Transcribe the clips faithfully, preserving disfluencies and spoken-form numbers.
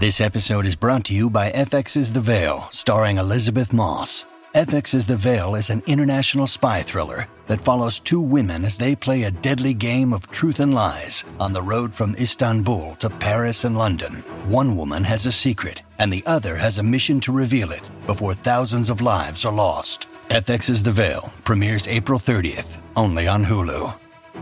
This episode is brought to you by F X's The Veil, starring Elizabeth Moss. F X's The Veil is an international spy thriller that follows two women as they play a deadly game of truth and lies on the road from Istanbul to Paris and London. One woman has a secret, and the other has a mission to reveal it before thousands of lives are lost. F X's The Veil premieres April thirtieth, only on Hulu.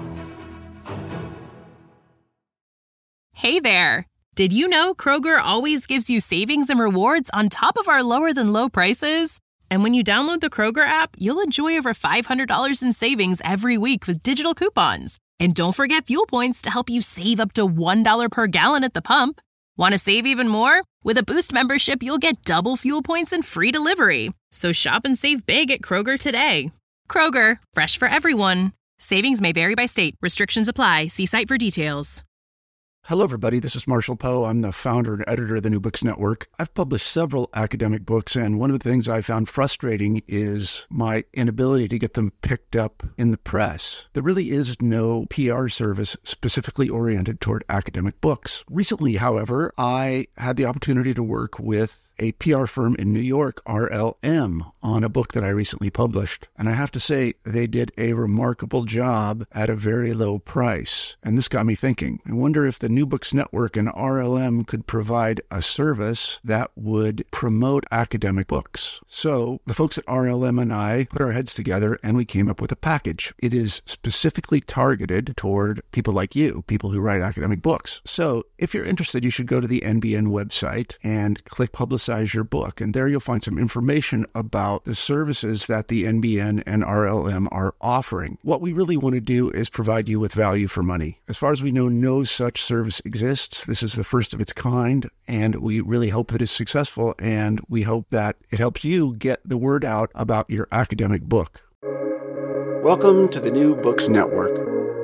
Hey there! Did you know Kroger always gives you savings and rewards on top of our lower-than-low prices? And when you download the Kroger app, you'll enjoy over five hundred dollars in savings every week with digital coupons. And don't forget fuel points to help you save up to one dollar per gallon at the pump. Want to save even more? With a Boost membership, you'll get double fuel points and free delivery. So shop and save big at Kroger today. Kroger, fresh for everyone. Savings may vary by state. Restrictions apply. See site for details. Hello, everybody. This is Marshall Poe. I'm the founder and editor of the New Books Network. I've published several academic books, and one of the things I found frustrating is my inability to get them picked up in the press. There really is no P R service specifically oriented toward academic books. Recently, however, I had the opportunity to work with a P R firm in New York, R L M, on a book that I recently published. And I have to say, they did a remarkable job at a very low price. And this got me thinking. I wonder if the New Books Network and R L M could provide a service that would promote academic books. So the folks at R L M and I put our heads together and we came up with a package. It is specifically targeted toward people like you, people who write academic books. So if you're interested, you should go to the N B N website and click Publicize your book, and there you'll find some information about the services that the N B N and R L M are offering. What we really want to do is provide you with value for money. As far as we know, no such service exists. This is the first of its kind, and we really hope that it's successful, and we hope that it helps you get the word out about your academic book. Welcome to the New Books Network.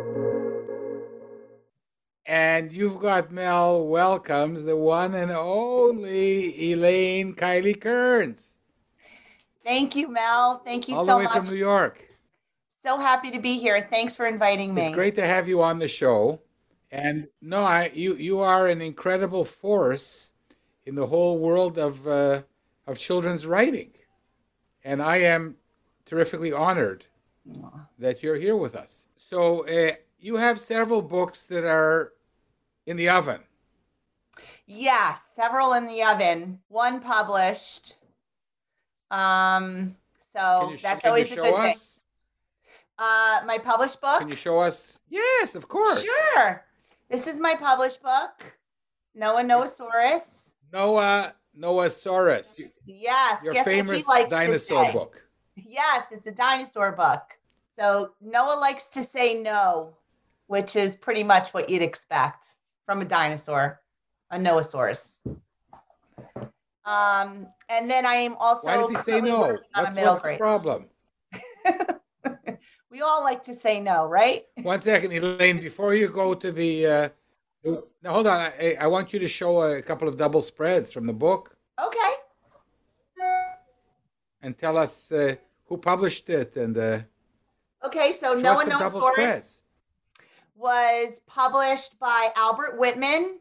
And you've got Mel welcomes the one and only Elaine Kiley Kearns. Thank you, Mel. Thank you All so the way much. from New York. So happy to be here. Thanks for inviting me. It's great to have you on the show. And no, I you you are an incredible force in the whole world of uh, of children's writing, and I am terrifically honored Aww. that you're here with us. So uh, you have several books that are in the oven. Yes, several in the oven. One published. Um, so you, that's always a good us? thing. Uh, my published book. Can you show us? Yes, of course. Sure. This is my published book, Noah Noahsaurus. Noah Noahsaurus. Yes. Your Guess famous what he likes dinosaur to say. book. Yes, it's a dinosaur book. So Noah likes to say no, which is pretty much what you'd expect from a dinosaur, a Noahsaurus. Um, and then I am also. Why does he say no? What's, what's the problem? We all like to say no, right? One second, Elaine. Before you go to the, uh, now hold on. I, I want you to show a couple of double spreads from the book. Okay. And tell us uh, who published it and. Uh, okay, so Noah Noahsaurus was published by Albert Whitman,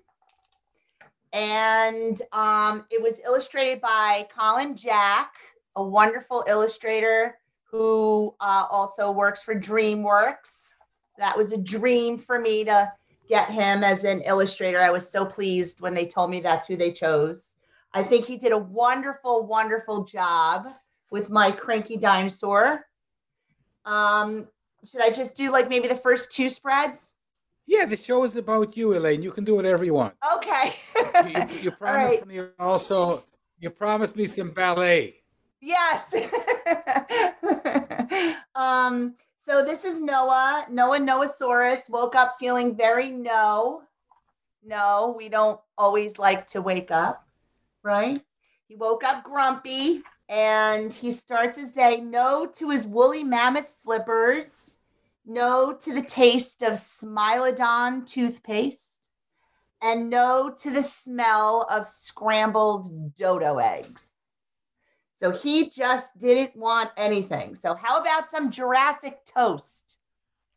and um, it was illustrated by Colin Jack, a wonderful illustrator who uh, also works for DreamWorks. So that was a dream for me to get him as an illustrator. I was so pleased when they told me that's who they chose. I think he did a wonderful, wonderful job with my cranky dinosaur. Um, should I just do like maybe the first two spreads? Yeah, the show is about you, Elaine. You can do whatever you want. Okay. you, you, you promised right. me also, you promised me some ballet. Yes. um, so this is Noah. Noah Noahsaurus woke up feeling very no. No, we don't always like to wake up, right? He woke up grumpy and he starts his day no to his woolly mammoth slippers, no to the taste of Smilodon toothpaste, and no to the smell of scrambled dodo eggs. So he just didn't want anything. So how about some Jurassic toast?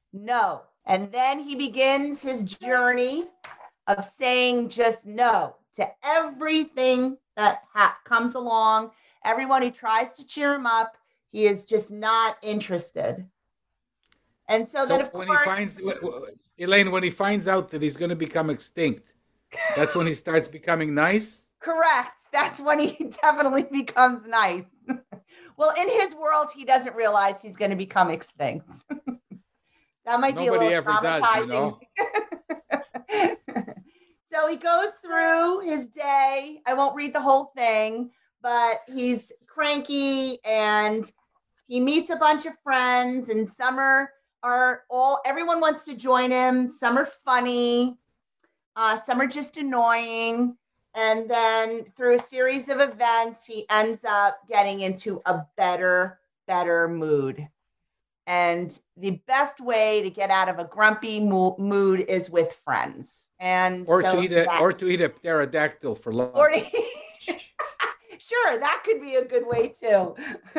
No. And then he begins his journey of saying just no to everything that ha- comes along. Everyone who tries to cheer him up, he is just not interested. And so, so then, of when course, he finds Elaine, when he finds out that he's going to become extinct, that's when he starts becoming nice. Correct. That's when he definitely becomes nice. Well, in his world, he doesn't realize he's going to become extinct. That might Nobody be a little ever traumatizing. Does, you know? So he goes through his day. I won't read the whole thing, but he's cranky and he meets a bunch of friends, and some are, are all, everyone wants to join him. Some are funny. Uh, some are just annoying. And then through a series of events, he ends up getting into a better, better mood. And the best way to get out of a grumpy mo- mood is with friends. And or so to eat a that, or to eat a pterodactyl for lunch. Or to, sure, that could be a good way too.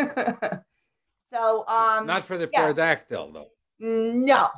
So, um, not for the yeah. pterodactyl though. No.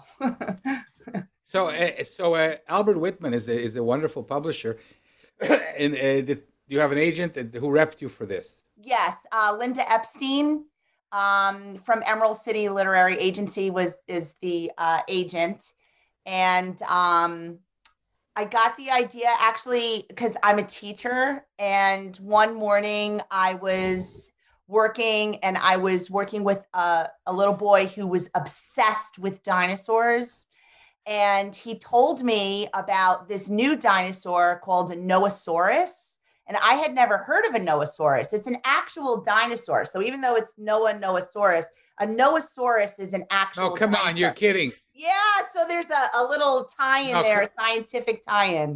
so, uh, so uh, Albert Whitman is a, is a wonderful publisher. And uh, did you have an agent who repped you for this? Yes, uh, Linda Epstein um, from Emerald City Literary Agency was is the uh, agent, and um, I got the idea actually because I'm a teacher, and one morning I was working, and I was working with a, a little boy who was obsessed with dinosaurs. And he told me about this new dinosaur called a Noasaurus. And I had never heard of a Noasaurus. It's an actual dinosaur. So even though it's Noah Noasaurus, a Noasaurus is an actual Oh, come dinosaur. on, you're kidding. Yeah, so there's a, a little tie-in no, there, a scientific tie-in.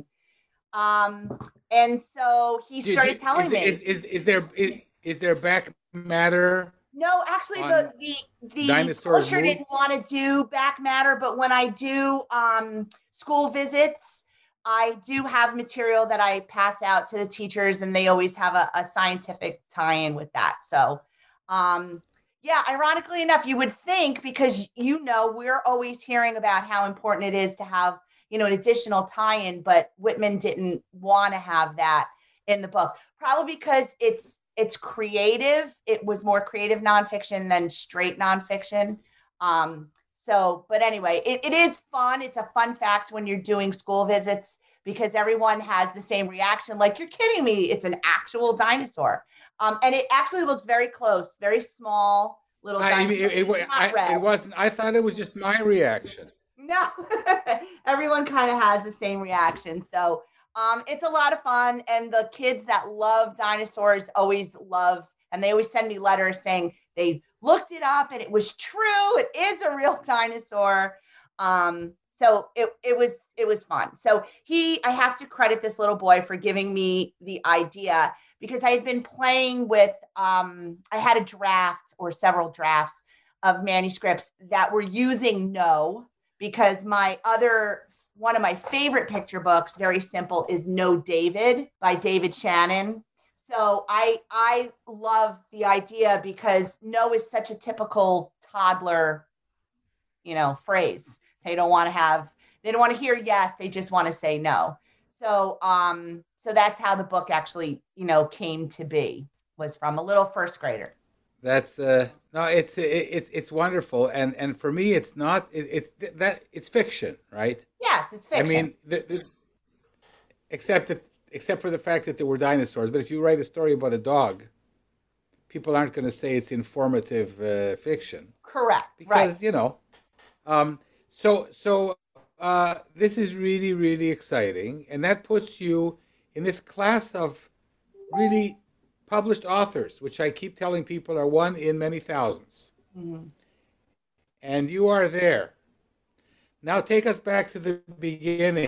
Um, and so he started you, telling is, me. Is, is, is, there, is, is there back matter? No, actually, the the the publisher didn't want to do back matter, but when I do um, school visits, I do have material that I pass out to the teachers, and they always have a, a scientific tie-in with that. So, um, yeah, ironically enough, you would think, because you know we're always hearing about how important it is to have you know an additional tie-in, but Whitman didn't want to have that in the book, probably because it's. It's creative. It was more creative nonfiction than straight nonfiction. Um, so, but anyway, it, it is fun. It's a fun fact when you're doing school visits because everyone has the same reaction. Like, you're kidding me. It's an actual dinosaur. Um, and it actually looks very close, very small little I, dinosaur. It, it, I, it wasn't, I thought it was just my reaction. No, everyone kind of has the same reaction. So, Um, it's a lot of fun, and the kids that love dinosaurs always love, and they always send me letters saying they looked it up and it was true. It is a real dinosaur. Um, so it it was it was fun. So he, I have to credit this little boy for giving me the idea because I had been playing with. Um, I had a draft or several drafts of manuscripts that were using no because my other. One of my favorite picture books, very simple, is No David by David Shannon. So I I love the idea because no is such a typical toddler, you know, phrase. They don't want to have, they don't want to hear yes, they just want to say no. So um, so that's how the book actually, you know, came to be, was from a little first grader. That's uh no, it's it's it's wonderful, and and for me, it's not it, it's that it's fiction, right? Yes, it's fiction. I mean, the, the, except if, except for the fact that there were dinosaurs. But if you write a story about a dog, people aren't going to say it's informative uh, fiction. Correct. Because right. you know, um, so so uh, this is really really exciting, and that puts you in this class of really published authors, which I keep telling people are one in many thousands. Mm-hmm. And you are there. Now take us back to the beginning,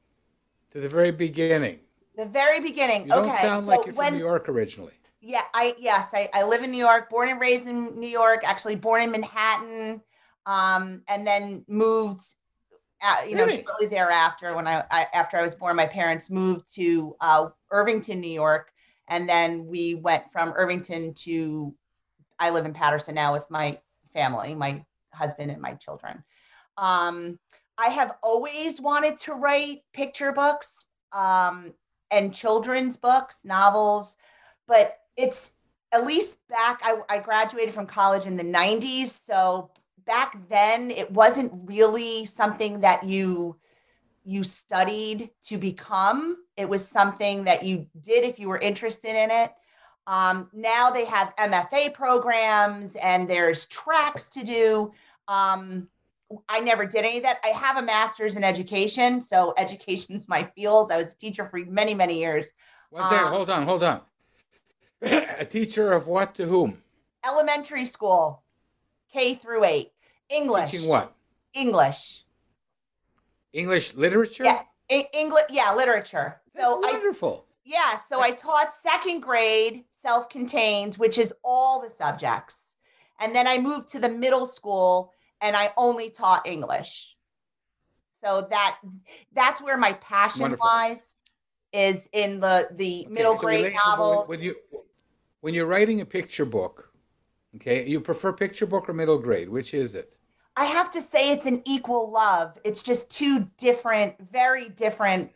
to the very beginning. The very beginning. You don't okay. sound so like you're when, from New York originally. Yeah, I yes, I, I live in New York, born and raised in New York, actually born in Manhattan, um, and then moved, uh, you really? know, shortly thereafter when I, I after I was born, my parents moved to uh, Irvington, New York. And then we went from Irvington to, I live in Patterson now with my family, my husband and my children. Um, I have always wanted to write picture books. Um, and children's books, novels, but it's at least back, I, I graduated from college in the nineties. So back then it wasn't really something that you you studied to become. It was something that you did if you were interested in it. Um, now they have M F A programs and there's tracks to do. Um, I never did any of that. I have a master's in education. So education's my field. I was a teacher for many, many years. What's that? Um, Hold on, hold on. A teacher of what to whom? Elementary school, K through eight. English. Teaching what? English. English literature? Yeah. English. Yeah. Literature. That's So I, wonderful. yeah. So I taught second grade self-contained, which is all the subjects. And then I moved to the middle school and I only taught English. So that that's where my passion Wonderful. lies, is in the, the Okay, middle so grade Elaine, novels. When you when you're writing a picture book, okay, you prefer picture book or middle grade? Which is it? I have to say it's an equal love. It's just two different, very different.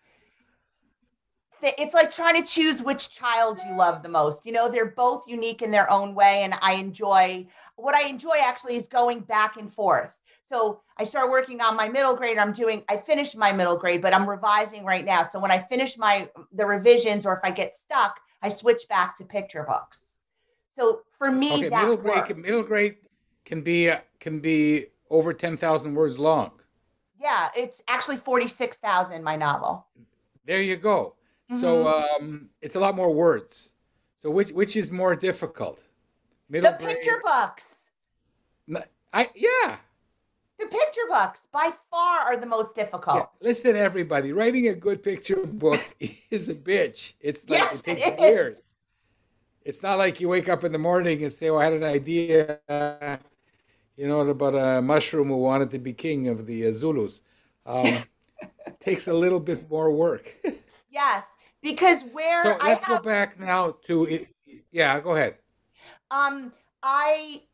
Th- it's like trying to choose which child you love the most. You know, they're both unique in their own way. And I enjoy, what I enjoy actually is going back and forth. So I start working on my middle grade. I'm doing, I finished my middle grade, but I'm revising right now. So when I finish my, the revisions, or if I get stuck, I switch back to picture books. So for me, Okay, that middle grade worked. can, middle grade can be uh, can be over ten thousand words long. Yeah, it's actually forty-six thousand, my novel. There you go. So um, it's a lot more words. So which which is more difficult? Middle The grade. picture books. N- I yeah. The picture books by far are the most difficult. Yeah. Listen, everybody, writing a good picture book is a bitch. It's like Yes, it takes it is. years. It's not like you wake up in the morning and say, "Oh, I had an idea, uh, you know, about a mushroom who wanted to be king of the uh, Zulus." Um, it takes a little bit more work. Yes, because where So I let's go have, back now to yeah. Go ahead. um, I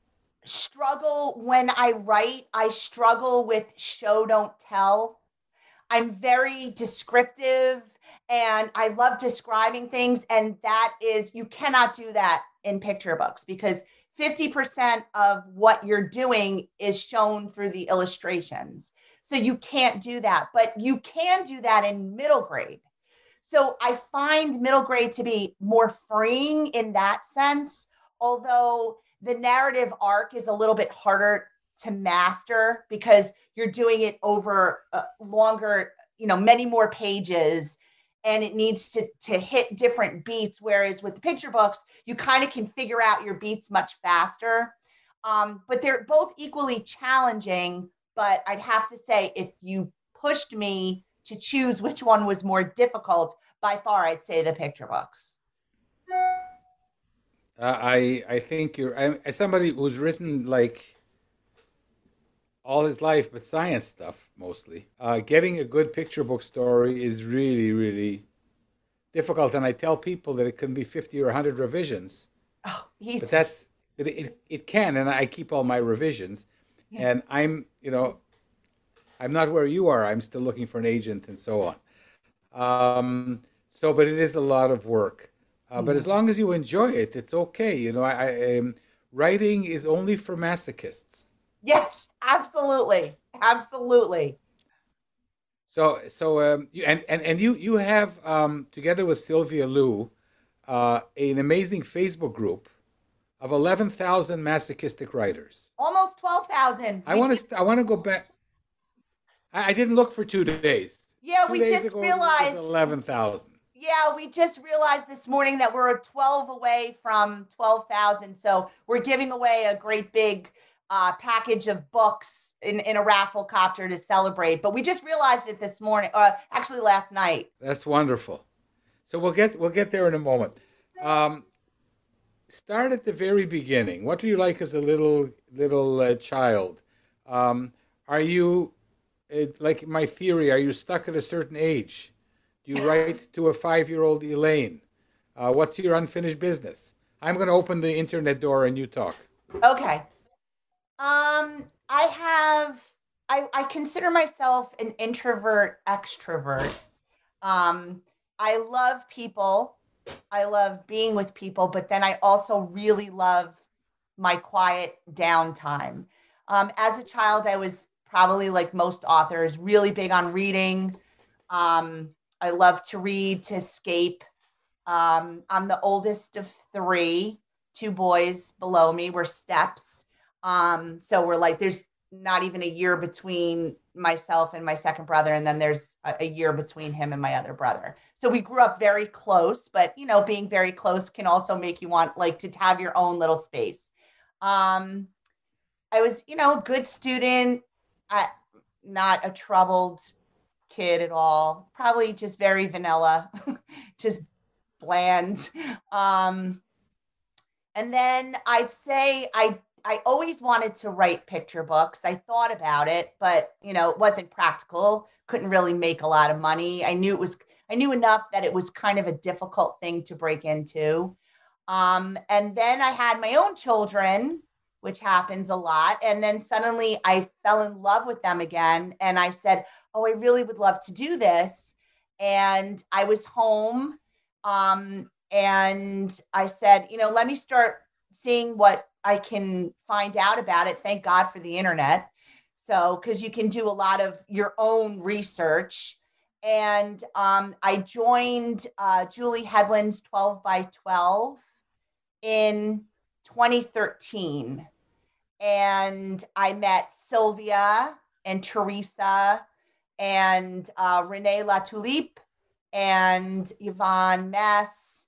struggle when I write. I struggle with show don't tell. I'm very descriptive and I love describing things. And that is, you cannot do that in picture books because fifty percent of what you're doing is shown through the illustrations. So you can't do that, but you can do that in middle grade. So I find middle grade to be more freeing in that sense, although the narrative arc is a little bit harder to master because you're doing it over uh, longer, you know, many more pages, and it needs to, to hit different beats. Whereas with the picture books, you kind of can figure out your beats much faster. Um, but they're both equally challenging. But I'd have to say, if you pushed me to choose which one was more difficult, by far, I'd say the picture books. Uh, I I think you're I, as somebody who's written like all his life, but science stuff mostly. Uh, getting a good picture book story is really really difficult, and I tell people that it can be fifty or a hundred revisions. Oh, he's But that's it, it. It can, and I keep all my revisions. Yeah. And I'm you know I'm not where you are. I'm still looking for an agent and so on. Um, so, but it is a lot of work. Uh, but as long as you enjoy it, it's okay. You know, I, I um, writing is only for masochists. yes, absolutely, absolutely. So, so um, you, and, and and you you have um, together with Sylvia Lou uh, an amazing Facebook group of eleven thousand masochistic writers. Almost twelve thousand. I want to I want to go back. I, I didn't look for two days. Yeah, Two we days just ago, realized. it was eleven thousand. Yeah, we just realized this morning that we're twelve away from twelve thousand. So we're giving away a great big uh, package of books in, in a raffle copter to celebrate. But we just realized it this morning, uh, actually last night. That's wonderful. So we'll get we'll get there in a moment. Um, start at the very beginning. What do you like as a little little uh, child? Um, are you uh, like my theory? Are you stuck at a certain age? Do you write to a five-year-old Elaine? Uh, what's your unfinished business? I'm going to open the internet door and you talk. Okay. Um, I have, I, I consider myself an introvert extrovert. Um, I love people. I love being with people, but then I also really love my quiet downtime. Um, as a child, I was probably like most authors, really big on reading. Um, I love to read, to escape. Um, I'm the oldest of three, two boys below me. We're steps. Um, so we're like, there's not even a year between myself and my second brother. And then there's a, a year between him and my other brother. So we grew up very close, but you know, being very close can also make you want like to have your own little space. Um, I was, you know, a good student, I, not a troubled kid at all, probably just very vanilla, just bland. Um, and then I'd say I I always wanted to write picture books. I thought about it, but you know, it wasn't practical. Couldn't really make a lot of money. I knew it was I knew enough that it was kind of a difficult thing to break into. Um, and then I had my own children, which happens a lot. And then suddenly I fell in love with them again. And I said, oh, I really would love to do this. And I was home. Um, and I said, you know, let me start seeing what I can find out about it. Thank God for the internet. So, because you can do a lot of your own research. And um, I joined uh, Julie Hedlund's twelve by twelve in twenty thirteen. And I met Sylvia and Teresa and uh, Renee Latulippe and Yvonne Mess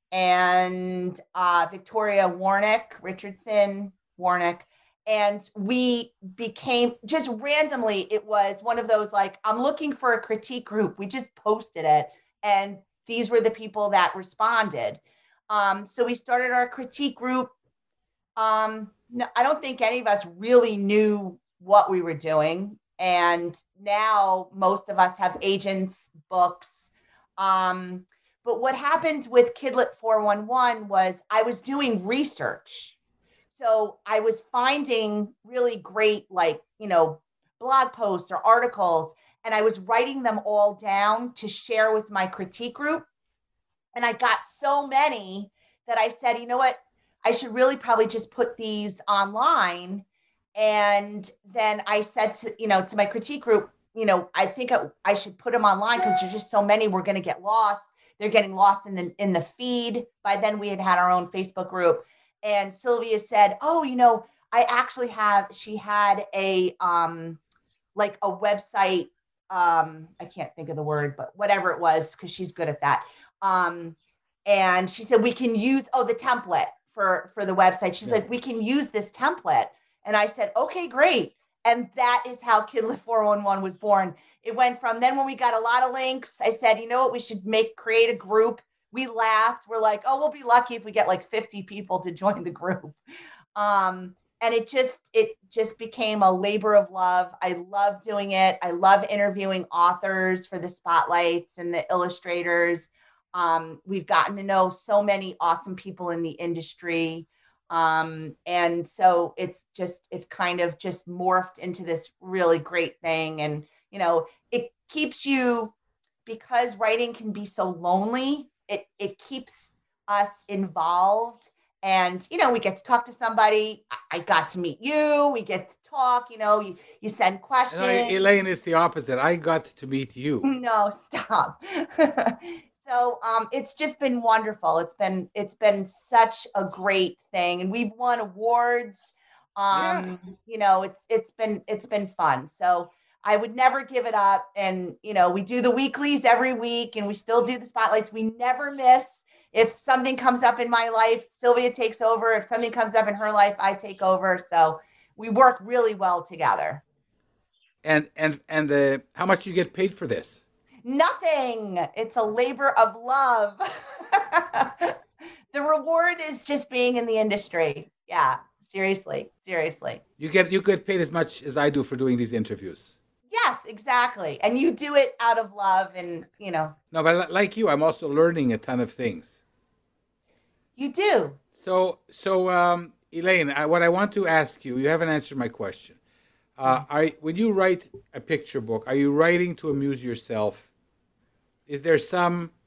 and uh, Victoria Warnick, Richardson Warnick. And we became, just randomly, it was one of those like, I'm looking for a critique group. We just posted it. And these were the people that responded. Um, so we started our critique group. Um, no, I don't think any of us really knew what we were doing. And now most of us have agents, books. Um, but what happened with Kidlit four one one was I was doing research. So I was finding really great, like, you know, blog posts or articles, and I was writing them all down to share with my critique group. And I got so many that I said, you know what, I should really probably just put these online. And then I said to, you know, to my critique group, you know, I think I, I should put them online because there's just so many, we're going to get lost. They're getting lost in the, in the feed. By then we had had our own Facebook group. And Sylvia said, oh, you know, I actually have, she had a, um, like a website. Um, I can't think of the word, but whatever it was, because she's good at that. Um, and she said, we can use, oh, the template for, for the website. She's yeah. like, we can use this template. And I said, okay, great. And that is how Kidlit four one one was born. It went from then when we got a lot of links, I said, you know what, we should make, create a group. We laughed. We're like, oh, we'll be lucky if we get like fifty people to join the group. Um, and it just, it just became a labor of love. I love doing it. I love interviewing authors for the spotlights and the illustrators. Um, we've gotten to know so many awesome people in the industry. Um, and so it's just, it kind of just morphed into this really great thing. And, you know, it keeps you, because writing can be so lonely, it, it keeps us involved. And, you know, we get to talk to somebody. I got to meet you. We get to talk, you know, you, you send questions. No, Elaine, is the opposite. I got to meet you. No, stop. So um, it's just been wonderful. It's been it's been such a great thing, and we've won awards. Um, yeah. You know, it's it's been it's been fun. So I would never give it up. And you know, we do the weeklies every week, and we still do the spotlights. We never miss. If something comes up in my life, Sylvia takes over. If something comes up in her life, I take over. So we work really well together. And and and the how much you get paid for this? Nothing. It's a labor of love. The reward is just being in the industry. Yeah, seriously, seriously. You get you get paid as much as I do for doing these interviews. Yes, exactly. And you do it out of love, and you know. No, but like you, I'm also learning a ton of things. You do. So, so um, Elaine, I, what I want to ask you, you haven't answered my question. Uh, are when you write a picture book, are you writing to amuse yourself? Is there some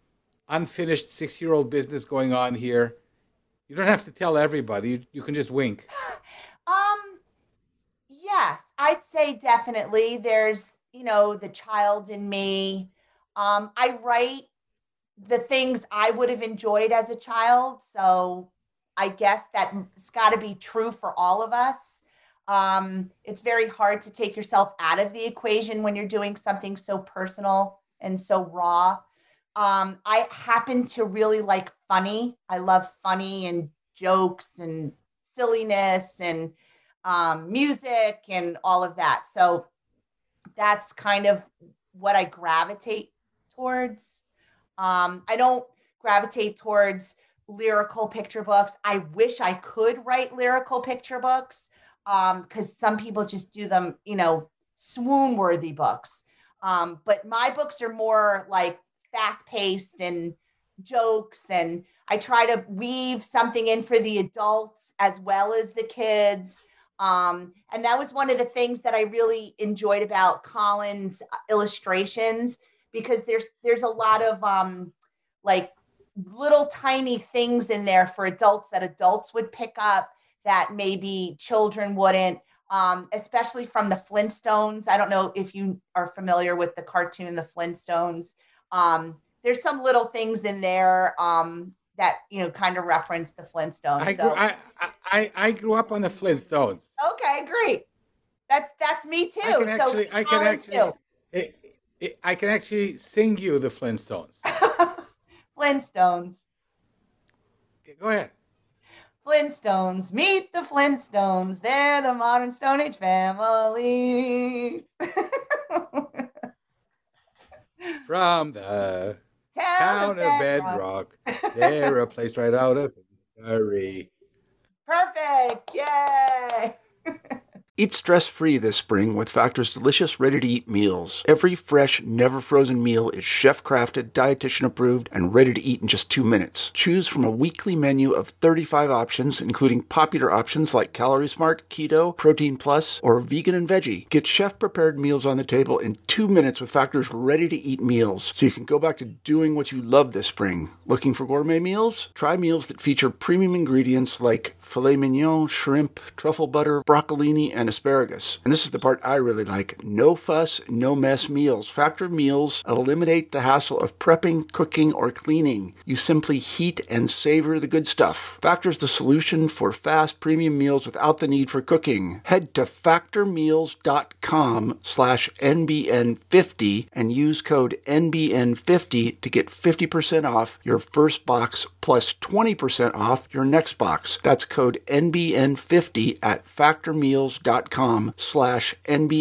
unfinished six-year-old business going on here? You don't have to tell everybody. You, you can just wink. Um, yes, I'd say definitely. There's, you know, the child in me. Um, I write the things I would have enjoyed as a child. So I guess that's got to be true for all of us. Um, it's very hard to take yourself out of the equation when you're doing something so personal and so raw. Um, I happen to really like funny. I love funny and jokes and silliness and um, music and all of that. So that's kind of what I gravitate towards. Um, I don't gravitate towards lyrical picture books. I wish I could write lyrical picture books um, because some people just do them, you know, swoon-worthy books. Um, but my books are more like fast-paced and jokes, and I try to weave something in for the adults as well as the kids. Um, and that was one of the things that I really enjoyed about Colin's illustrations, because there's there's a lot of um, like little tiny things in there for adults that adults would pick up that maybe children wouldn't, um, especially from the Flintstones. I don't know if you are familiar with the cartoon, the Flintstones. Um, there's some little things in there um, that, you know, kind of reference the Flintstones. I, so. grew, I, I, I grew up on the Flintstones. Okay, great. That's that's me too. I can actually, so I can actually, it, it, I can actually sing you the Flintstones. Flintstones. Okay, go ahead. Flintstones, meet the Flintstones. They're the modern Stone Age family. From the Town, town of Bedrock, they're a place right out of Missouri. Perfect. Yay. Eat stress-free this spring with Factor's delicious, ready-to-eat meals. Every fresh, never-frozen meal is chef-crafted, dietitian-approved, and ready to eat in just two minutes. Choose from a weekly menu of thirty-five options, including popular options like Calorie Smart, Keto, Protein Plus, or Vegan and Veggie. Get chef-prepared meals on the table in two minutes with Factor's ready-to-eat meals, so you can go back to doing what you love this spring. Looking for gourmet meals? Try meals that feature premium ingredients like filet mignon, shrimp, truffle butter, broccolini, and asparagus. And this is the part I really like. No fuss, no mess meals. Factor meals eliminate the hassle of prepping, cooking, or cleaning. You simply heat and savor the good stuff. Factor's the solution for fast premium meals without the need for cooking. Head to factormeals.com slash NBN50 and use code N B N fifty to get fifty percent off your first box plus twenty percent off your next box. That's code N B N fifty at factormeals.com slash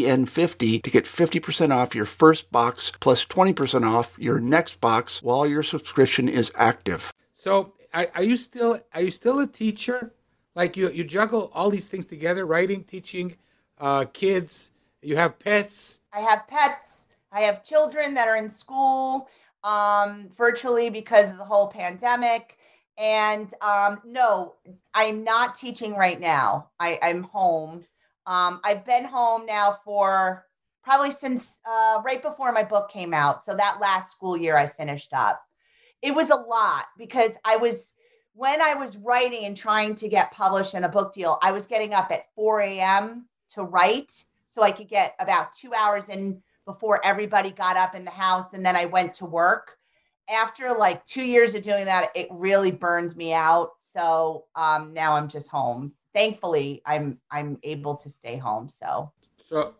NBN50 to get fifty percent off your first box plus twenty percent off your next box while your subscription is active. So are, are you still are you still a teacher? Like you, you juggle all these things together, writing, teaching, uh, kids, you have pets? I have pets. I have children that are in school um, virtually because of the whole pandemic. And um, no, I'm not teaching right now. I, I'm home. Um, I've been home now for probably since uh, right before my book came out. So that last school year I finished up. It was a lot because I was, when I was writing and trying to get published in a book deal, I was getting up at four a.m. to write so I could get about two hours in before everybody got up in the house. And then I went to work. After like two years of doing that, it really burned me out. So um, now I'm just home. Thankfully, I'm I'm able to stay home. So, so,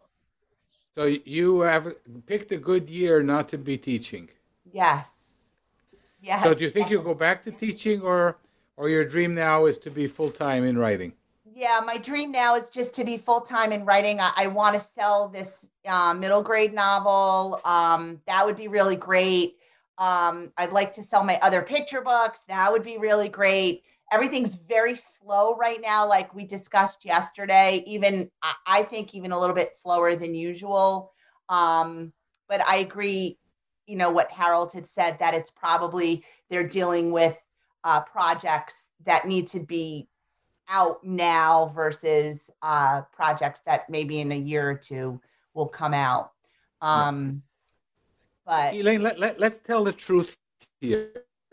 so you have picked a good year not to be teaching. Yes, yes. So, do you think you'll go back to teaching, or or your dream now is to be full time in writing? Yeah, my dream now is just to be full time in writing. I, I want to sell this uh, middle grade novel. Um, that would be really great. Um, I'd like to sell my other picture books. That would be really great. Everything's very slow right now, like we discussed yesterday, even I think even a little bit slower than usual. Um, but I agree, you know, what Harold had said, that it's probably they're dealing with uh, projects that need to be out now versus uh, projects that maybe in a year or two will come out. Um, but Elaine, let, let, let's tell the truth here.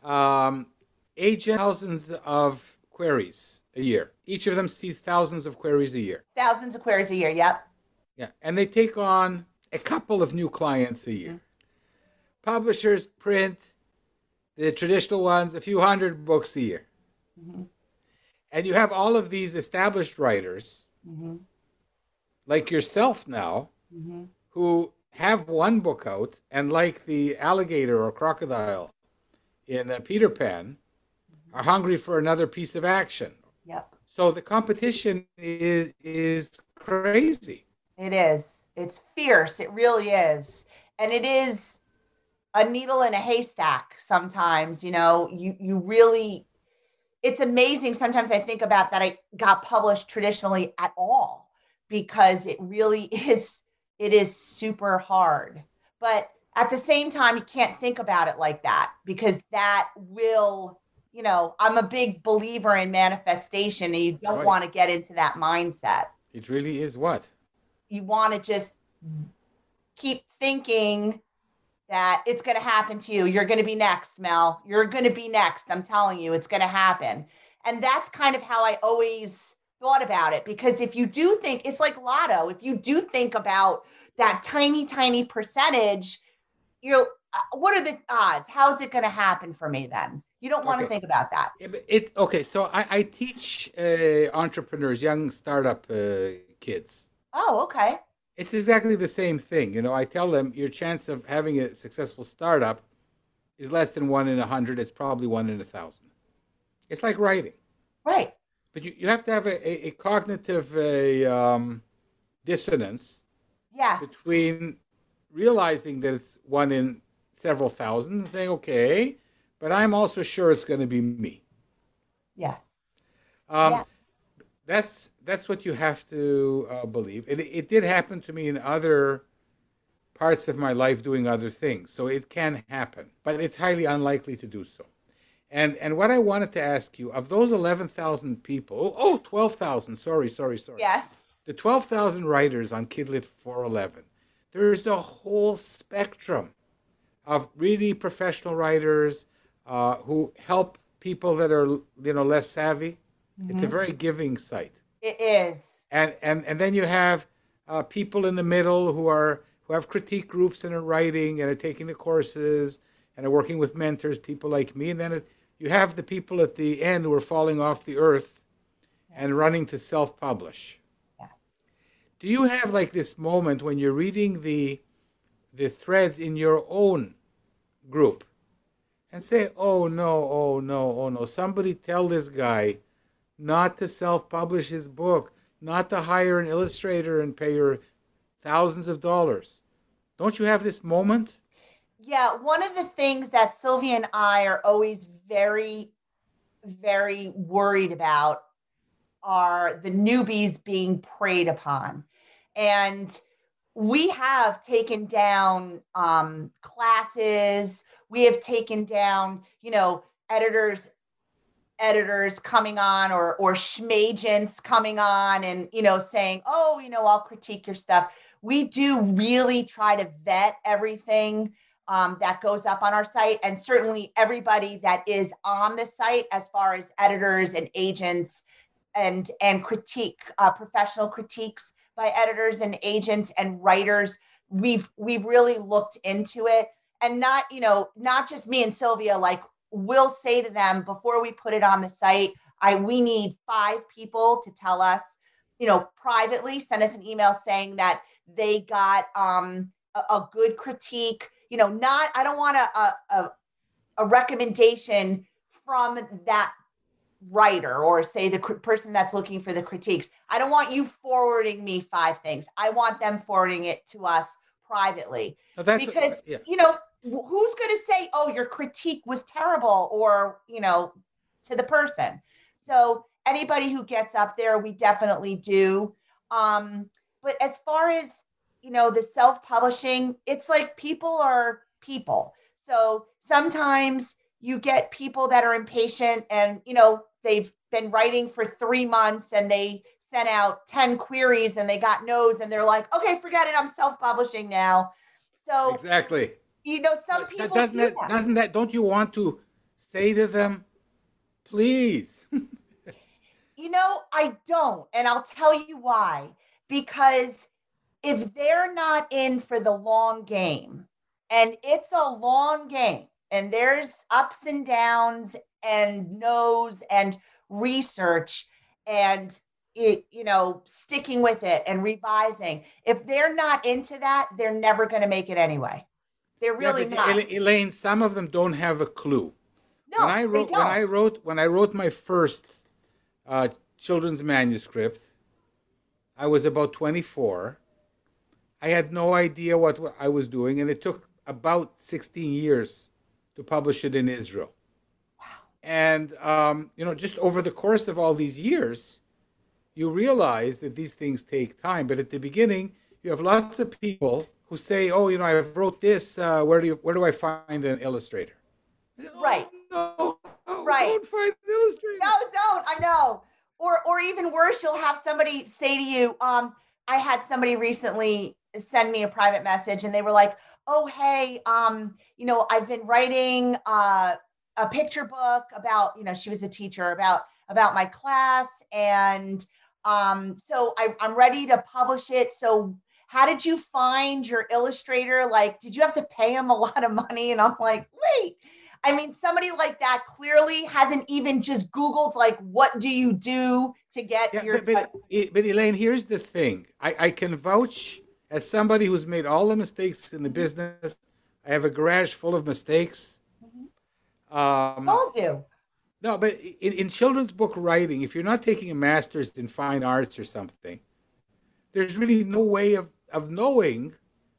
um, agent thousands of queries a year. Each of them sees thousands of queries a year. Thousands of queries a year. Yep. Yeah, and they take on a couple of new clients a year. Mm-hmm. Publishers print the traditional ones, a few hundred books a year. Mm-hmm. And you have all of these established writers, mm-hmm. like yourself now, mm-hmm. who have one book out, and like the alligator or crocodile in uh, Peter Pan, mm-hmm. are hungry for another piece of action. Yep. So the competition is is crazy. It is. It's fierce. It really is. And it is a needle in a haystack sometimes. You know, you, you really, it's amazing. Sometimes I think about that I got published traditionally at all, because it really is, it is super hard. But at the same time, you can't think about it like that, because that will, you know, I'm a big believer in manifestation, and you don't right. want to get into that mindset. It really is what? You want to just keep thinking that it's going to happen to you. You're going to be next, Mel. You're going to be next. I'm telling you, it's going to happen. And that's kind of how I always thought about it. Because if you do think, it's like lotto. If you do think about that tiny, tiny percentage, you're, uh, what are the odds? How is it going to happen for me then? You don't want okay. to think about that. It's okay. So I, I teach uh, entrepreneurs, young startup uh, kids. Oh, okay. It's exactly the same thing. You know, I tell them your chance of having a successful startup is less than one in a hundred. It's probably one in a thousand. It's like writing. Right. But you, you have to have a, a, a cognitive a, um, dissonance yes. between realizing that it's one in several thousand and saying, okay, but I'm also sure it's going to be me. Yes. Um, yeah. That's that's what you have to uh, believe. It, it did happen to me in other parts of my life doing other things. So it can happen, but it's highly unlikely to do so. And and what I wanted to ask you, of those eleven thousand people, oh, twelve thousand, sorry, sorry, sorry. Yes. The twelve thousand writers on Kidlit four eleven, there's a whole spectrum of really professional writers uh, who help people that are, you know, less savvy. Mm-hmm. It's a very giving site. It is. And and and then you have uh, people in the middle who are who have critique groups and are writing and are taking the courses and are working with mentors, people like me. And then it, you have the people at the end who are falling off the earth yes. and running to self-publish. Yes. Do you have like this moment when you're reading the the threads in your own group and say, oh no, oh no, oh no, somebody tell this guy not to self-publish his book, not to hire an illustrator and pay her thousands of dollars? Don't you have this moment? Yeah, one of the things that Sylvia and I are always very, very worried about are the newbies being preyed upon. And we have taken down um, classes. We have taken down, you know, editors editors coming on or or schmagents coming on and, you know, saying, oh, you know, I'll critique your stuff. We do really try to vet everything um, that goes up on our site. And certainly everybody that is on the site, as far as editors and agents and, and critique, uh, professional critiques by editors and agents and writers, we've, we've really looked into it. And not, you know, not just me and Sylvia, like, we'll say to them before we put it on the site, I we need five people to tell us, you know, privately, send us an email saying that they got um, a, a good critique. You know, not, I don't want a, a, a recommendation from that writer or say the cr- person that's looking for the critiques. I don't want you forwarding me five things. I want them forwarding it to us privately. Oh, that's because, yeah. you know, who's going to say, oh, your critique was terrible, or, you know, to the person. So anybody who gets up there, we definitely do. Um, but as far as, you know, the self-publishing, it's like people are people. So sometimes you get people that are impatient and, you know, they've been writing for three months and they sent out ten queries and they got no's and they're like, okay, forget it. I'm self-publishing now. So exactly. You know, some people doesn't do that, that. doesn't that, don't you want to say to them, please? You know, I don't. And I'll tell you why. Because if they're not in for the long game, and it's a long game, and there's ups and downs and no's and research and it, you know, sticking with it and revising. If they're not into that, they're never going to make it anyway. They're really yeah, not. Elaine, some of them don't have a clue. No, when I wrote, they don't. When I wrote, when I wrote my first uh, children's manuscript, I was about twenty-four. I had no idea what I was doing, and it took about sixteen years to publish it in Israel. Wow. And, um, you know, just over the course of all these years, you realize that these things take time. But at the beginning, you have lots of people who say, oh, you know, I wrote this. Uh, where do you, where do I find an illustrator? Right. Oh, no, no, right. Don't find an illustrator. No, don't. I know. Or, or even worse, you'll have somebody say to you, um, I had somebody recently send me a private message and they were like, oh, hey, um, you know, I've been writing uh, a picture book about, you know, she was a teacher about, about my class. And um, so I, I'm ready to publish it. So how did you find your illustrator? Like, did you have to pay him a lot of money? And I'm like, wait, I mean, somebody like that clearly hasn't even just Googled, like, what do you do to get yeah, your... But, but, but Elaine, here's the thing. I, I can vouch as somebody who's made all the mistakes in the business. I have a garage full of mistakes. Mm-hmm. Um, All do. No, but in, in children's book writing, if you're not taking a master's in fine arts or something, there's really no way of, of knowing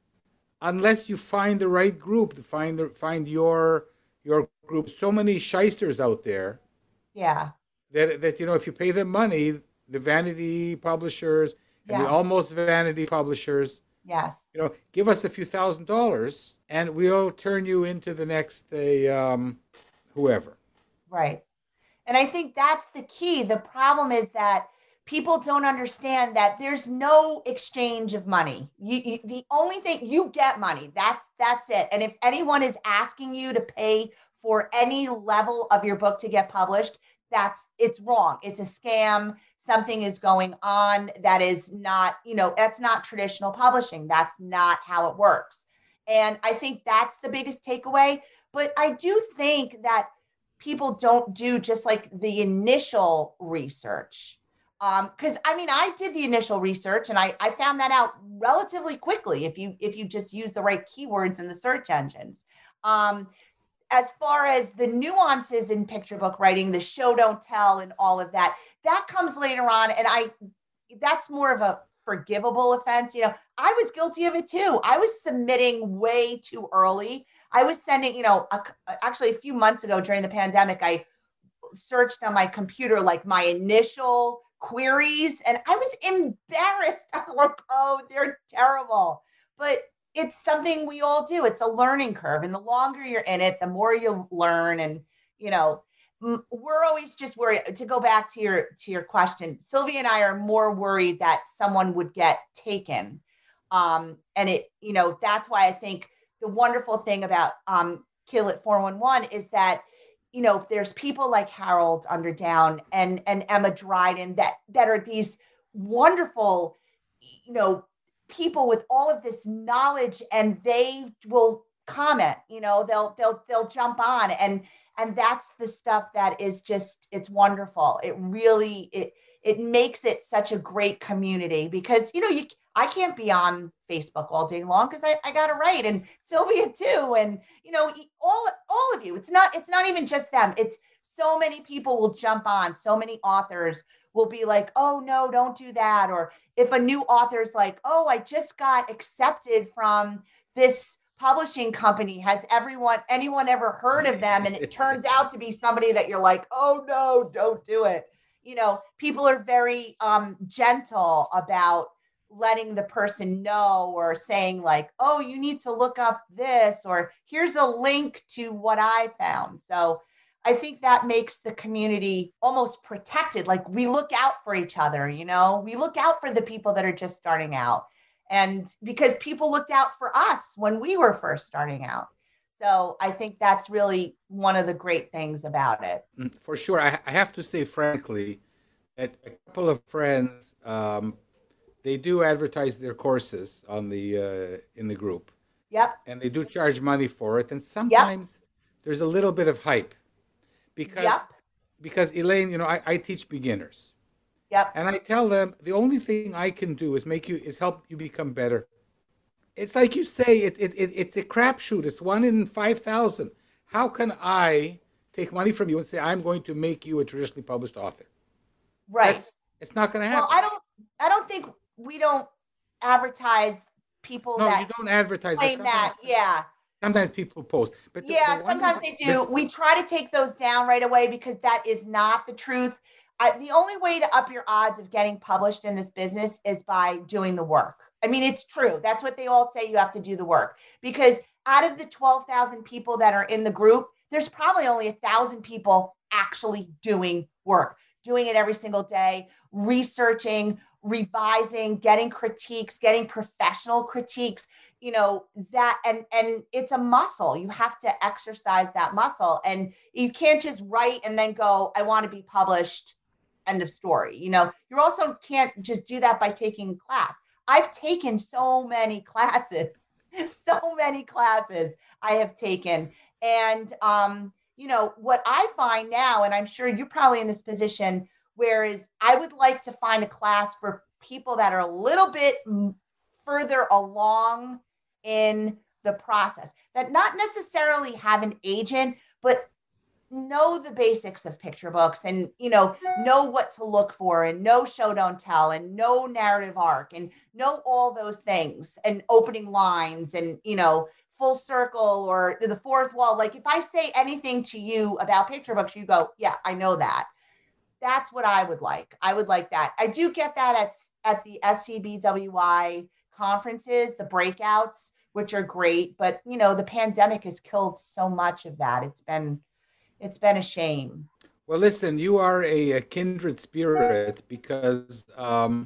unless you find the right group, to find the, find your your group. So many shysters out there. Yeah. That, that you know, if you pay them money, the vanity publishers and Yes. the almost vanity publishers, Yes. you know, give us a few thousand dollars and we'll turn you into the next uh, um, whoever. Right. And I think that's the key. The problem is that people don't understand that there's no exchange of money. You, you, the only thing you get money, that's that's it. And if anyone is asking you to pay for any level of your book to get published, that's it's wrong. It's a scam. Something is going on that is not, you know, that's not traditional publishing. That's not how it works. And I think that's the biggest takeaway. But I do think that people don't do just like the initial research. Um, because I mean, I did the initial research and I, I found that out relatively quickly if you if you just use the right keywords in the search engines. Um, as far as the nuances in picture book writing, the show don't tell and all of that, that comes later on. And I that's more of a forgivable offense. You know, I was guilty of it too. I was submitting way too early. I was sending, you know, a, actually a few months ago during the pandemic, I searched on my computer like my initial queries and I was embarrassed. I'm like, oh, they're terrible. But it's something we all do. It's a learning curve. And the longer you're in it, the more you learn. And, you know, we're always just worried. To go back to your to your question, Sylvia and I are more worried that someone would get taken. Um, and it, you know, that's why I think the wonderful thing about um, Kill It four one one is that, you know, there's people like Harold Underdown and, and Emma Dryden that, that are these wonderful, you know, people with all of this knowledge, and they will comment, you know, they'll, they'll, they'll jump on. And, and that's the stuff that is just, it's wonderful. It really, it, it makes it such a great community because, you know, you, I can't be on Facebook all day long because I, I got to write, and Sylvia too. And, you know, all, all of you, it's not, it's not even just them. It's so many people will jump on. So many authors will be like, oh no, don't do that. Or if a new author's like, oh, I just got accepted from this publishing company. Has everyone, anyone ever heard of them? And it turns out to be somebody that you're like, oh no, don't do it. You know, people are very um, gentle about letting the person know, or saying like, oh, you need to look up this, or here's a link to what I found. So I think that makes the community almost protected. Like we look out for each other, you know, we look out for the people that are just starting out. And because people looked out for us when we were first starting out. So I think that's really one of the great things about it. For sure. I, I have to say, frankly, that a couple of friends, um, they do advertise their courses on the uh, in the group. Yep. And they do charge money for it. And sometimes yep. there's a little bit of hype because, yep. because Elaine, you know, I, I teach beginners. Yep. And I tell them the only thing I can do is make you is help you become better. It's like you say, it, it, it it's a crapshoot. It's one in five thousand. How can I take money from you and say I'm going to make you a traditionally published author? Right. That's, it's not going to happen. Well, I don't. I don't think we don't advertise people no, that you don't advertise claim that. Yeah. Sometimes people post, but the, yeah, the sometimes they do. But, we try to take those down right away because that is not the truth. I, the only way to up your odds of getting published in this business is by doing the work. I mean, it's true. That's what they all say. You have to do the work because out of the twelve thousand people that are in the group, there's probably only a thousand people actually doing work, doing it every single day, researching, revising, getting critiques, getting professional critiques, you know, that, and, and it's a muscle. You have to exercise that muscle and you can't just write and then go, I want to be published. End of story. You know, you also can't just do that by taking class. I've taken so many classes, so many classes I have taken. And, um, you know, what I find now, and I'm sure you're probably in this position, whereas I would like to find a class for people that are a little bit further along in the process, that not necessarily have an agent, but know the basics of picture books and, you know, know what to look for and know show, don't tell and know narrative arc and know all those things and opening lines and, you know, full circle or the fourth wall. Like if I say anything to you about picture books, you go, yeah, I know that. That's what I would like. I would like that. I do get that at, at the S C B W I conferences, the breakouts, which are great. But, you know, the pandemic has killed so much of that. It's been It's been a shame. Well, listen, you are a, a kindred spirit because, um,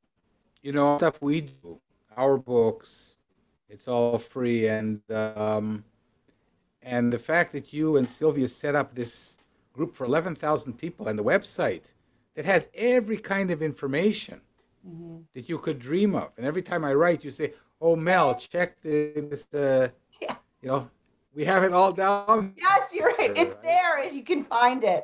you know, stuff we do, our books, it's all free. And um, and the fact that you and Sylvia set up this group for eleven thousand people and the website that has every kind of information mm-hmm. that you could dream of. And every time I write, you say, oh, Mel, check this, uh, yeah. you know, we have it all down. Yes, you're right. It's right? there. You can find it.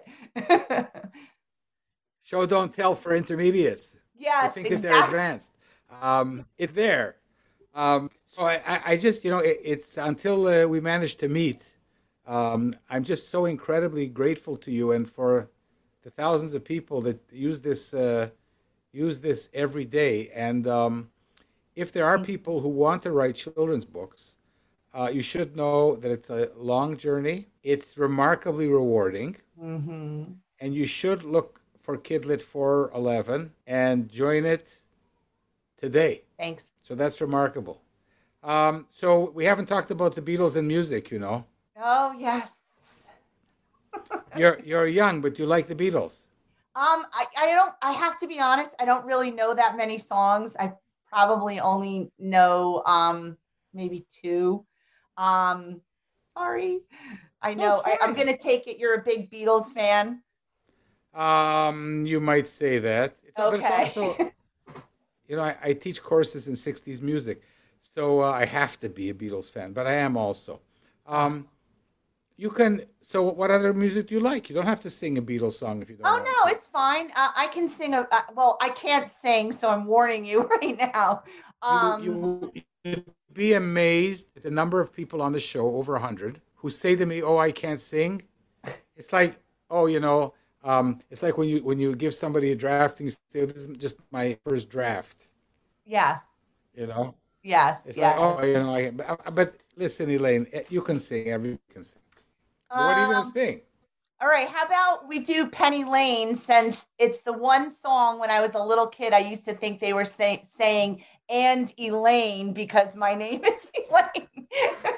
Show, don't tell for intermediates. Yes, I think exactly. they're advanced. Um, it's there. Um, so I, I, I just, you know, it, it's until uh, we manage to meet. Um, I'm just so incredibly grateful to you and for the thousands of people that use this, uh, use this every day. And um, if there are people who want to write children's books, Uh, you should know that it's a long journey. It's remarkably rewarding. Mm-hmm. And you should look for Kidlit four eleven and join it today. Thanks. So that's remarkable. Um, so we haven't talked about the Beatles and music, you know. Oh, yes. you're you're young, but you like the Beatles. Um, I, I don't, I have to be honest, I don't really know that many songs. I probably only know um, maybe two. Um, sorry. I know I, I'm going to take it. You're a big Beatles fan. Um, you might say that. It's, okay. It's also, you know, I, I teach courses in sixties music, so uh, I have to be a Beatles fan, but I am also. Um, you can, so what other music do you like? You don't have to sing a Beatles song if you don't Oh, want no, to. it's fine. Uh, I can sing. A, uh, well, I can't sing, so I'm warning you right now. Um, you, you, you'd be amazed at the number of people on the show, over one hundred, who say to me, oh, I can't sing. It's like, oh, you know, um, it's like when you when you give somebody a draft and you say, this is just my first draft. Yes. You know? Yes. It's yes. like, oh, you know, I, but, but listen, Elaine, you can sing, everyone can sing. Um, what are you going to sing? All right, how about we do Penny Lane, since it's the one song when I was a little kid I used to think they were say, saying, and Elaine, because my name is Elaine.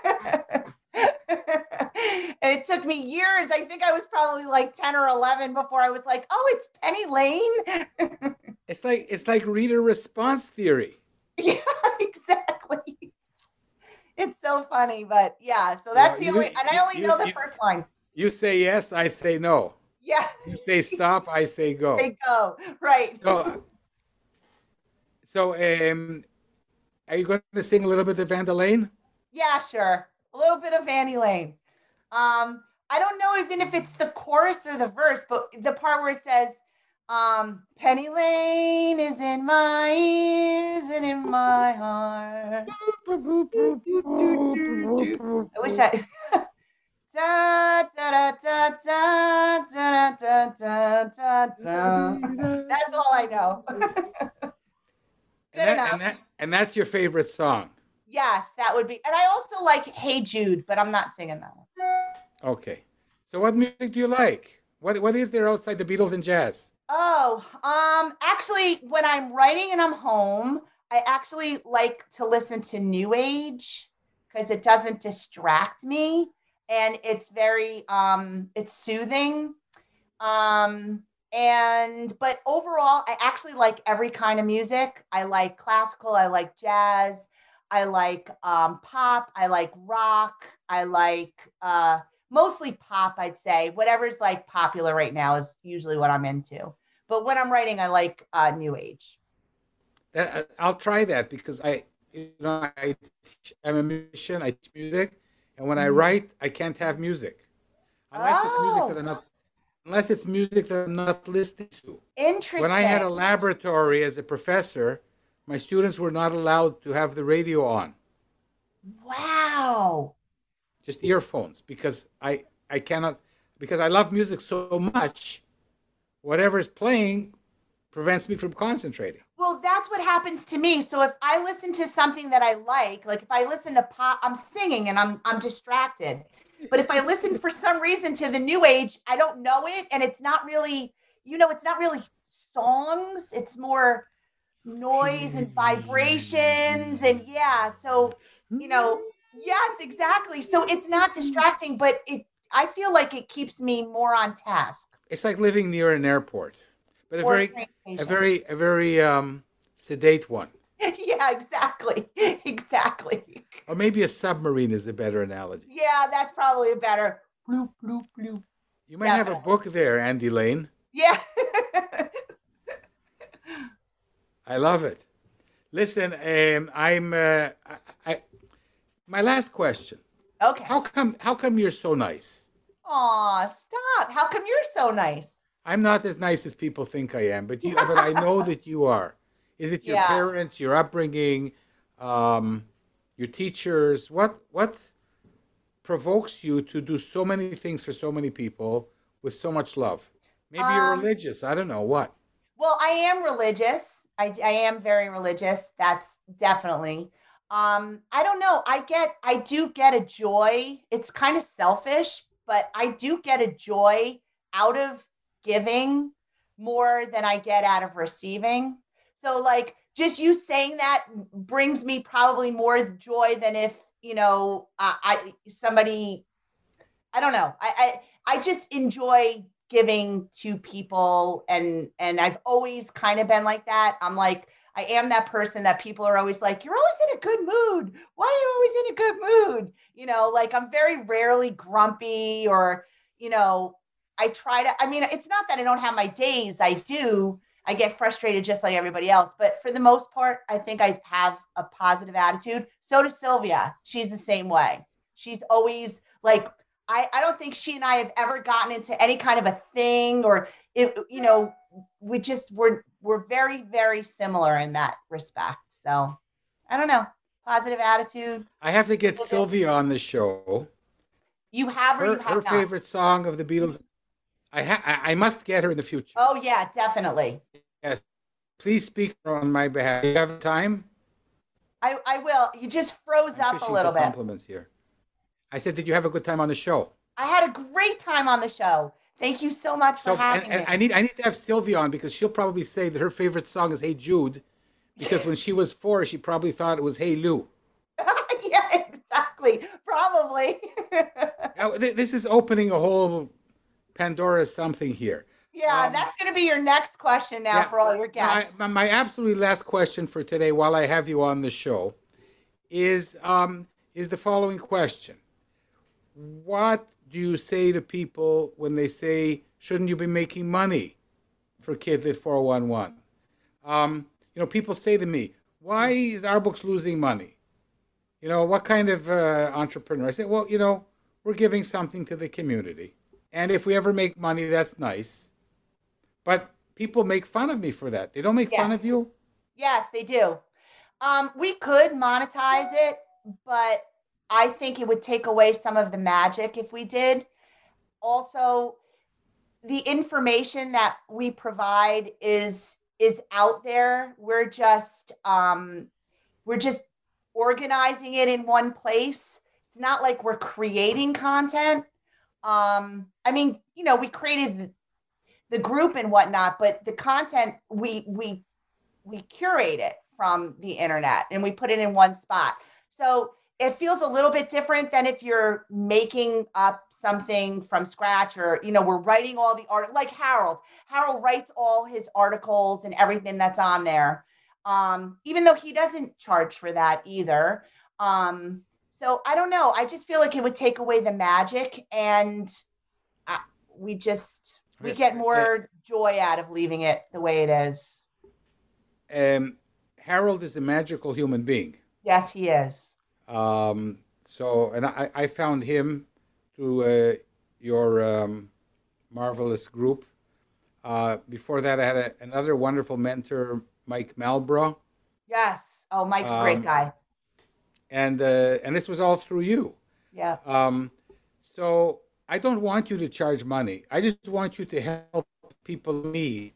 And it took me years. I think I was probably like ten or eleven before I was like, oh, it's Penny Lane. It's like it's like reader response theory. Yeah, exactly. It's so funny, but yeah. So that's Yeah, the you, only, and I you, only you, know the you, first line. you say yes, I say no. Yeah, You say stop, I say go. they go right. So, so um, are you going to sing a little bit of Vandalane? Yeah, sure. A little bit of Annie Lane. Um, I don't know even if it's the chorus or the verse, but the part where it says, um, Penny Lane is in my ears and in my heart. I wish I. Da, da, da, da, da, da, da, da, da. That's all I know. And that, and that and that's your favorite song. Yes, that would be. And I also like Hey Jude, but I'm not singing that one. Okay. So what music do you like? What what is there outside the Beatles and jazz? Oh, um, actually, when I'm writing and I'm home, I actually like to listen to New Age because it doesn't distract me and it's very um it's soothing. Um and but overall, I actually like every kind of music. I like classical, I like jazz, I like um pop, I like rock, I like uh mostly pop, I'd say. Whatever's like popular right now is usually what I'm into. But when I'm writing, I like uh, New Age. That, I'll try that because I, you know, I I'm a musician. I teach music, and when I write, I can't have music unless it's music that I'm Oh, not unless it's music that I'm not listening to. When I had a interesting. laboratory as a professor, my students were not allowed to have the radio on, Wow. just earphones, because I I cannot because I love music so much. Whatever's playing prevents me from concentrating. Well, that's what happens to me. So if I listen to something that I like, like if I listen to pop, I'm singing and I'm I'm distracted. But if I listen for some reason to the New Age, I don't know it, and it's not really, you know, it's not really songs. It's more noise and vibrations, and yeah. So, you know, yes, exactly. So it's not distracting, but it. I feel like it keeps me more on task. It's like living near an airport, but a Or a very train a station. very a very um, sedate one. Yeah, exactly. Exactly. Or maybe a submarine is a better analogy. Yeah, that's probably a better bloop, bloop, bloop. You might have a Definitely. book there, Andy Lane. Yeah. I love it. Listen, um, I'm. Uh, I, I, my last question. Okay. How come? How come you're so nice? Aw, stop. How come you're so nice? I'm not as nice as people think I am, but you. But I know that you are. Is it your Yeah. parents, your upbringing, um, your teachers? What what provokes you to do so many things for so many people with so much love? Maybe you're Um, religious. I don't know what. well, I am religious. I, I am very religious. That's definitely. Um, I don't know. I get, I do get a joy. It's kind of selfish, but I do get a joy out of giving more than I get out of receiving. So, like, just you saying that brings me probably more joy than if, you know, I, I somebody, I don't know. I, I, I just enjoy giving to people, and and I've always kind of been like that. I'm like, I am that person that people are always like, you're always in a good mood. Why are you always in a good mood? You know, like I'm very rarely grumpy, or, you know, I try to, I mean, it's not that I don't have my days. I do. I get frustrated just like everybody else. But for the most part, I think I have a positive attitude. So does Sylvia. She's the same way. She's always like, I, I don't think she and I have ever gotten into any kind of a thing, or it, you know, we just we're we're very, very similar in that respect. So I don't know. Positive attitude. I have to get Sylvia on the show. You have or you Her have her not. favorite song of the Beatles. I ha- I I must get her in the future. Oh yeah, definitely. Yes. Please speak on my behalf. Do you have time? I, I will. You just froze I'm up a fishing little for bit. compliments here. I said, did you have a good time on the show? I had a great time on the show. Thank you so much for So, having and, and me. I need I need to have Sylvia on because she'll probably say that her favorite song is "Hey Jude," because when she was four, she probably thought it was "Hey Lou." Yeah, exactly. Probably. Now, th- this is opening a whole Pandora's something here. Yeah, Um, that's going to be your next question now Yeah. for all your Now, guests. I, my my absolutely last question for today, while I have you on the show, is um, is the following question. What do you say to people when they say, shouldn't you be making money for Kidlit four one one? Um, you know, people say to me, why is our books losing money? You know, what kind of uh, entrepreneur? I say, well, you know, we're giving something to the community. And if we ever make money, that's nice. But people make fun of me for that. They don't make Yes. fun of you? Yes, they do. Um, we could monetize it, but I think it would take away some of the magic if we did. Also, the information that we provide is is out there. We're just um, we're just organizing it in one place. It's not like we're creating content. Um, I mean, you know, we created the, the group and whatnot, but the content we we we curate it from the internet and we put it in one spot. So it feels a little bit different than if you're making up something from scratch, or, you know, we're writing all the art, like Harold. Harold writes all his articles and everything that's on there, um, even though he doesn't charge for that either. Um, so I don't know. I just feel like it would take away the magic, and uh, we just, we get more joy out of leaving it the way it is. Um, Harold is a magical human being. Yes, he is. Um, so, and I, I found him through uh, your um, marvelous group. Uh, before that, I had a, another wonderful mentor, Mike Malbrough. Yes. Oh, Mike's a Um, great guy. And uh, and this was all through you. Yeah. Um, so I don't want you to charge money. I just want you to help people like me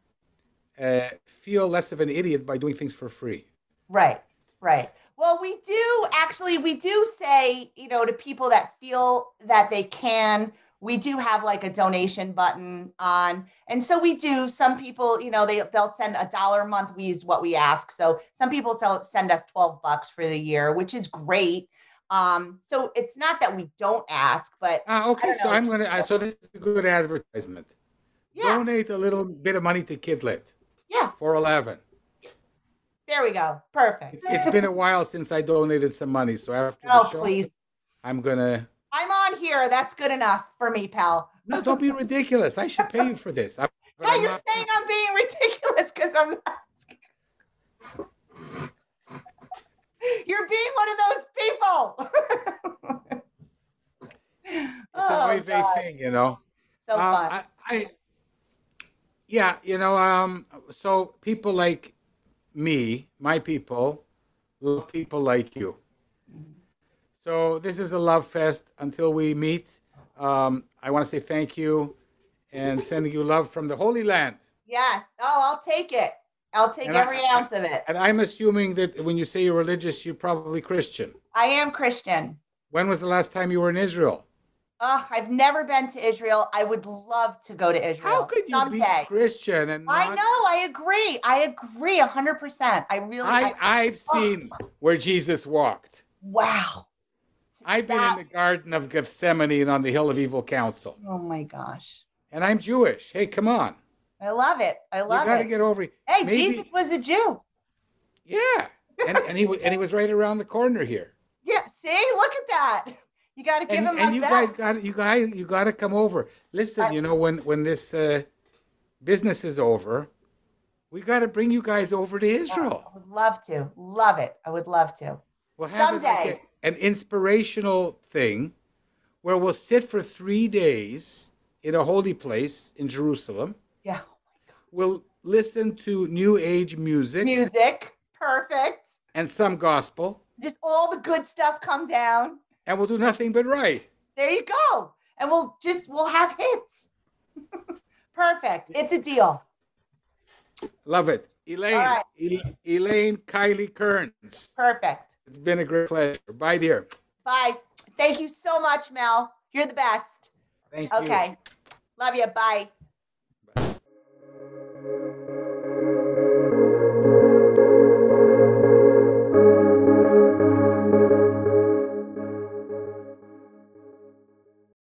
uh, feel less of an idiot by doing things for free. Right. Right. Well, we do actually, we do say, you know, to people that feel that they can, we do have like a donation button on. And so we do, some people, you know, they, they'll send a dollar a month. We use what we ask. So some people sell, send us twelve bucks for the year, which is great. Um, so it's not that we don't ask, but. Ah, okay, don't so know, I'm just- going to, so this is a good advertisement. Yeah. Donate a little bit of money to Kidlit. Yeah. four eleven. There we go. Perfect. It's been a while since I donated some money, so after Oh, the show, please. I'm gonna. I'm on here. That's good enough for me, pal. No, don't be ridiculous. I should pay you for this. I'm, but Yeah, I'm you're not- saying I'm being ridiculous because I'm not. You're being one of those people. It's Oh, a way God. thing, you know. So Uh, fun. I, I, yeah, you know. Um, so people like me, my people, love people like you. So this is a love fest until we meet. Um, I want to say thank you and sending you love from the Holy Land. Yes. Oh, I'll take it. I'll take And I- every ounce of it. And I'm assuming that when you say you're religious, you're probably Christian. I am Christian. When was the last time you were in Israel? Oh, I've never been to Israel. I would love to go to Israel How could you someday. be Christian and not? I know. I agree. I agree a hundred percent. I really. I, I, I've seen where Jesus walked. wow. I've been That- in the Garden of Gethsemane and on the Hill of Evil Counsel. Oh my gosh. And I'm Jewish. Hey, come on. I love it. I You love got to it. get over it. Hey, Maybe- Jesus was a Jew. Yeah. And, and, he, wa- and he was right around the corner here. Yeah. See, look at that. You got to give And, him and my you best. guys got you guys you got to come over. Listen, I- you know when when this uh, business is over, we got to bring you guys over to Israel. I would love to. Love it. I would love to. We'll have it like Someday. a- an inspirational thing where we'll sit for three days in a holy place in Jerusalem. Yeah. We'll listen to new age music Music. Perfect. and some gospel, Just all the good stuff come down. and we'll do nothing but write. There you go. And we'll just, we'll have hits. Perfect. It's a deal. Love it. Elaine, All right. El- Elaine Kylie Kearns. Perfect. It's been a great pleasure. Bye, dear. Bye. Thank you so much, Mel. You're the best. Thank you. Okay. Love you. Bye.